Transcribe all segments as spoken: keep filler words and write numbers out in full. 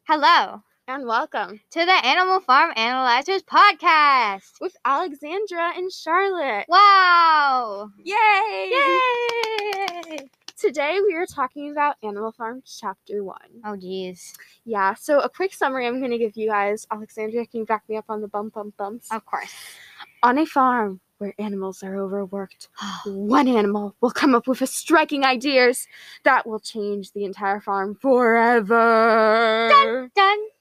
Hello and welcome to the Animal Farm Analyzers podcast with Alexandra and Charlotte. Wow! Yay! Yay! Today we are talking about Animal Farm Chapter one. Oh, geez. Yeah, so a quick summary I'm going to give you guys. Alexandra, can you back me up on the bump, bump, bumps? Of course. On a farm where animals are overworked, one animal will come up with a striking ideas that will change the entire farm forever. Dun, dun, dun!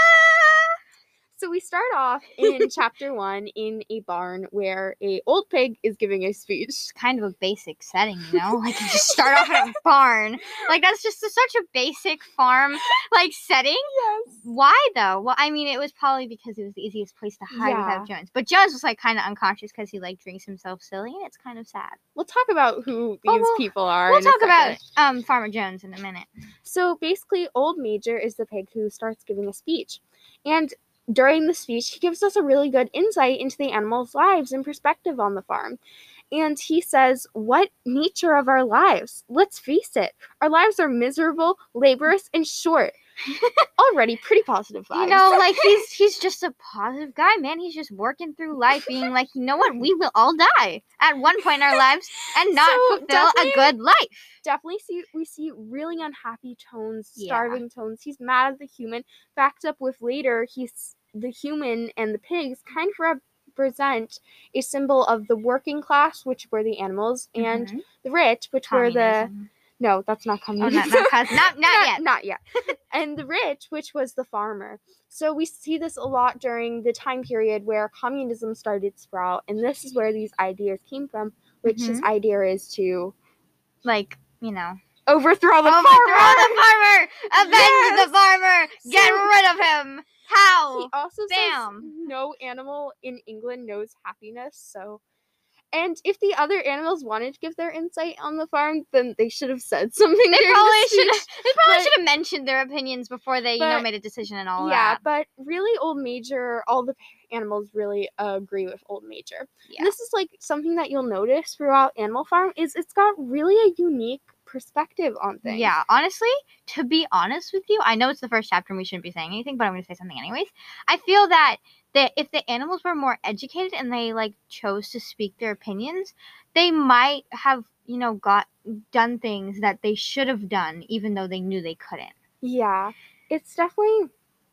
So we start off in chapter one in a barn where a old pig is giving a speech. It's kind of a basic setting, you know? Like, you just start off in a barn. Like, that's just a, such a basic farm, like, setting. Yes. Why, though? Well, I mean, it was probably because it was the easiest place to hide Yeah. without Jones. But Jones was, like, kind of unconscious because he, like, drinks himself silly, and it's kind of sad. We'll talk about who these Oh, we'll- people are. We'll in a talk about second. um Farmer Jones in a minute. So basically, Old Major is the pig who starts giving a speech. And during the speech, he gives us a really good insight into the animals' lives and perspective on the farm. And he says, what nature of our lives? Let's face it, our lives are miserable, laborious, and short. Already pretty positive vibes. You know, like, he's he's just a positive guy, man. He's just working through life being like, you know what? We will all die at one point in our lives and not So, fulfill a definitely- good life. Definitely see we see really unhappy tones, Yeah. starving tones. He's mad at the human, backed up with later he's the human and the pigs kind of represent a symbol of the working class, which were the animals, and Mhm. the rich, which were the Communism. no, that's not Oh, communism. not, not, cos- not, not not, yet. not yet. And the rich, which was the farmer. So we see this a lot during the time period where communism started to sprout, and this is where these ideas came from, which his Mhm. idea is to Like, you know. overthrow the Overthrow farmer. the farmer! Avenge Yes! the farmer! Get So- rid of him! How? He also Bam. says no animal in England knows happiness, so... And if the other animals wanted to give their insight on the farm, then they should have said something They during probably the should. speech. They probably but- should have mentioned their opinions before they, you know, but- made a decision and all Yeah, that. but really Old Major, all the animals really uh, agree with Old Major. Yeah. This is like something that you'll notice throughout Animal Farm is it's got really a unique perspective on things. Yeah, honestly, to be honest with you, I know it's the first chapter and we shouldn't be saying anything, but I'm going to say something anyways. I feel that that if the animals were more educated and they like chose to speak their opinions, they might have, you know, got done things that they should have done even though they knew they couldn't. Yeah, it's definitely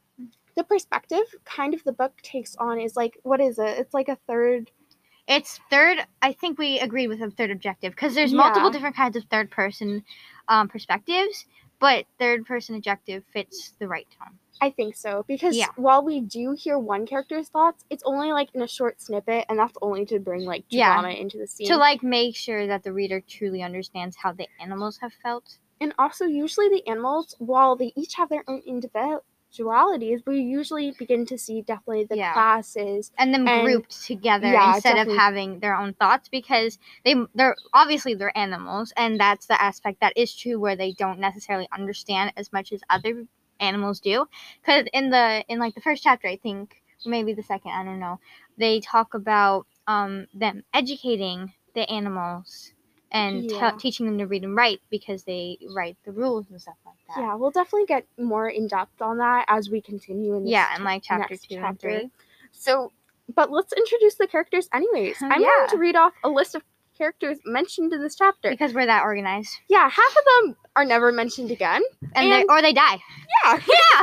the perspective kind of the book takes on is like, what is it? It's like a third. It's third, I think we agreed with the third objective because there's Yeah. multiple different kinds of third person um, perspectives, but third person objective fits the right tone. I think so, because Yeah. while we do hear one character's thoughts, it's only like in a short snippet, and that's only to bring like Yeah. drama into the scene. To like make sure that the reader truly understands how the animals have felt. And also, usually the animals, while they each have their own individualities, we usually begin to see definitely the Yeah. classes. And them And- grouped together yeah, instead definitely. of having their own thoughts because they they're obviously they're animals and that's the aspect that is true where they don't necessarily understand as much as other animals do. Because in the in like the first chapter, I think maybe the second, I don't know, they talk about um them educating the animals and te- Yeah. teaching them to read and write because they write the rules and stuff like that. Yeah, we'll definitely get more in depth on that as we continue in this Yeah, and like chapter next two and chapter. three. So, but let's introduce the characters anyways. Oh, I'm yeah. going to read off a list of characters mentioned in this chapter. Because we're that organized. Yeah, half of them are never mentioned again. And, they And- or they die. Yeah. Yeah.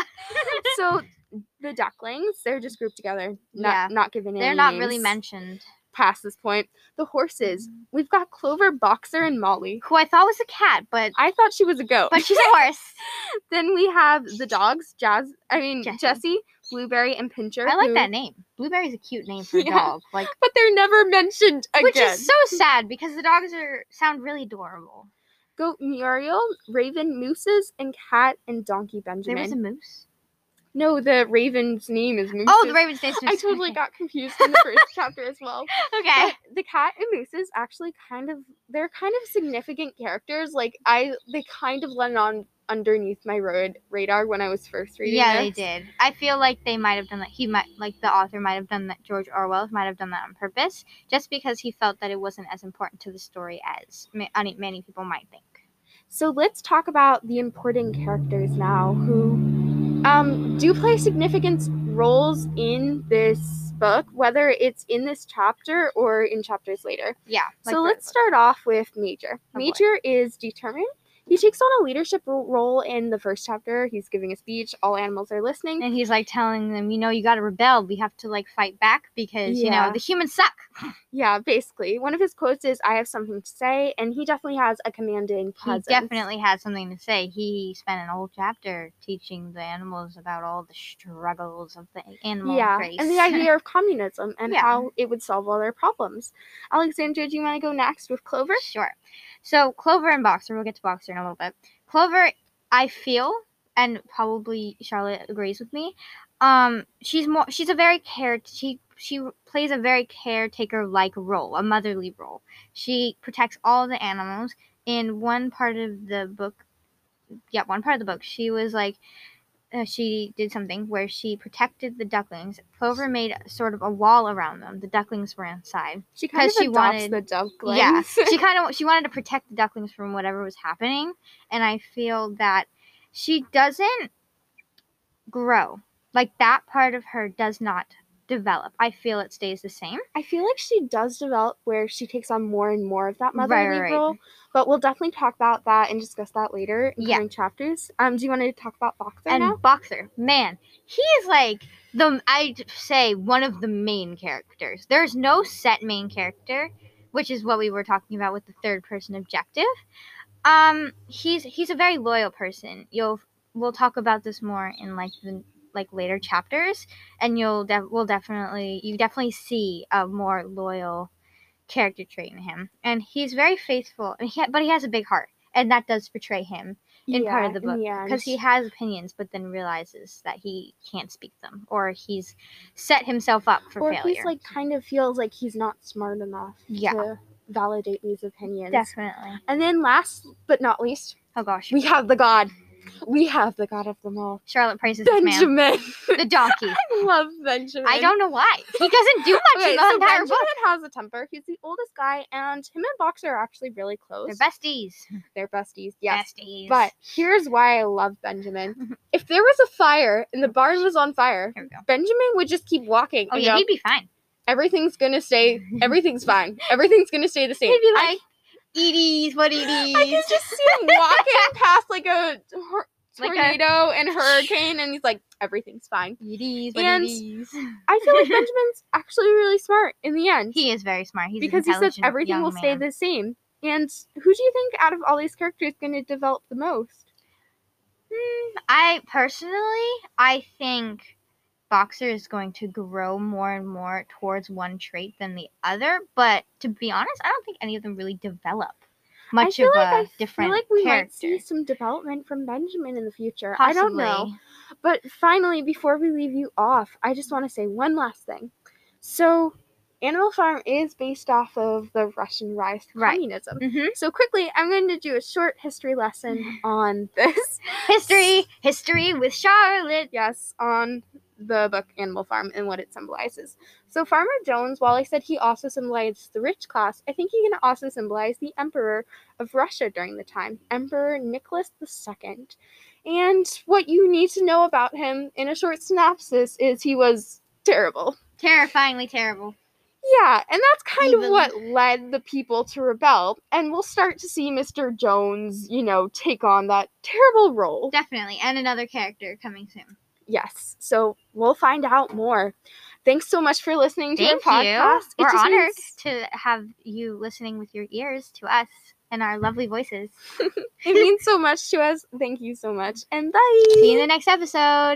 So the ducklings, they're just grouped together, not Yeah. not given any They're not really names mentioned. past this point. The horses, we've got Clover, Boxer, and Molly. Who I thought was a cat, but I thought she was a goat. but she's a horse. Then we have the dogs, Jazz. I mean Jessie. Jessie, Blueberry, and Pincher. I like who- that name. Blueberry's a cute name for a Yeah. dog. Like But they're never mentioned again. which is so sad because the dogs are sound really adorable. Goat Muriel, Raven, Mooses, and Cat and Donkey There Benjamin. was a moose. No, the Raven's name is Mooses. Oh, the Raven's name. I totally got confused in the first chapter as well. Okay. But the cat and mooses actually kind of they're kind of significant characters. Like I they kind of went on underneath my road radar when I was first reading Yeah, they this. did. I feel like they might have done that. He might, like the author might have done that. George Orwell might have done that on purpose, just because he felt that it wasn't as important to the story as ma- many many people might think. So let's talk about the important characters now who um, do play significant roles in this book, whether it's in this chapter or in chapters later. Yeah. like So for let's the book. start off with Major. Oh, boy. Major is determined. He takes on a leadership ro- role in the first chapter. He's giving a speech. All animals are listening. And he's like telling them, you know, you got to rebel. We have to like fight back because, you Yeah. know, the humans suck. Yeah, basically. One of his quotes is, I have something to say, and he definitely has a commanding He presence. definitely had something to say. He spent an whole chapter teaching the animals about all the struggles of the animal Yeah, race. and the idea of communism and Yeah. how it would solve all their problems. Alexandra, do you want to go next with Clover? Sure. So Clover and Boxer, we'll get to Boxer in a little bit. Clover, I feel, and probably Charlotte agrees with me, um, she's more she's a very care she she plays a very caretaker like role, a motherly role. She protects all the animals. In one part of the book, yeah, one part of the book, she was like uh, she did something where she protected the ducklings. Clover made sort of a wall around them. The ducklings were inside. She kind of 'Cause she adopts wanted- the ducklings. Yeah, she kind of she wanted to protect the ducklings from whatever was happening, and I feel that she doesn't grow. Like that part of her does not develop. I feel it stays the same. I feel like she does develop where she takes on more and more of that motherly Right, right. role, but we'll definitely talk about that and discuss that later in Yeah. coming chapters. Um, do you want to talk about Boxer And now? Boxer, man, he is like the I'd say one of the main characters. There's no set main character, which is what we were talking about with the third person objective. Um, he's he's a very loyal person. You'll we'll talk about this more in like the like later chapters, and you'll def- we'll definitely you definitely see a more loyal character trait in him, and he's very faithful. And he but he has a big heart, and that does portray him in part of the book because he has opinions, but then realizes that he can't speak them, or he's set himself up for or failure. he's like kind of feels like he's not smart enough Yeah. to validate these opinions. Definitely. And then last but not least, Oh gosh, we have the god. We have the god of them all. Charlotte praises this man, Benjamin. the donkey. I love Benjamin. I don't know why he doesn't do much Okay, in the so entire Benjamin book. has a temper. He's the oldest guy, and him and Boxer are actually really close. They're besties. They're besties, yes. Besties. But here's why I love Benjamin. If there was a fire and the barn was on fire, Here we go. Benjamin would just keep walking. Oh and yeah, go, he'd be fine. everything's gonna stay. Everything's fine. Everything's gonna stay the same. He'd be I- like, Edie's, what Edie's? I can just see him walking past like a tor- Like a- tornado and hurricane, and he's like, everything's fine. Edie's, what And- Edie's? I feel like Benjamin's actually really smart in the end. He is very smart. He's an because he says intelligent everything young will stay man. the same. And who do you think out of all these characters is going to develop the most? Hmm, I personally, I think Boxer is going to grow more and more towards one trait than the other. But to be honest, I don't think any of them really develop much I feel of like a I different feel like we character. might see some development from Benjamin in the future. Possibly. I don't know. But finally, before we leave you off, I just want to say one last thing. So, Animal Farm is based off of the Russian rise to Right. communism. Mm-hmm. So quickly, I'm going to do a short history lesson on this. History, history with Charlotte. Yes, on the book Animal Farm and what it symbolizes. So Farmer Jones, while I said he also symbolized the rich class, I think he can also symbolize the emperor of Russia during the time, Emperor Nicholas the Second. And what you need to know about him in a short synopsis is he was terrible. Terrifyingly terrible. Yeah, and that's kind Evil. of what led the people to rebel. And we'll start to see Mister Jones, you know, take on that terrible role. Definitely. And another character coming soon. Yes, so we'll find out more. Thanks so much for listening to Thank our you. podcast. It We're just honored means- to have you listening with your ears to us and our lovely voices. it means so much to us. Thank you so much, and bye. See you in the next episode.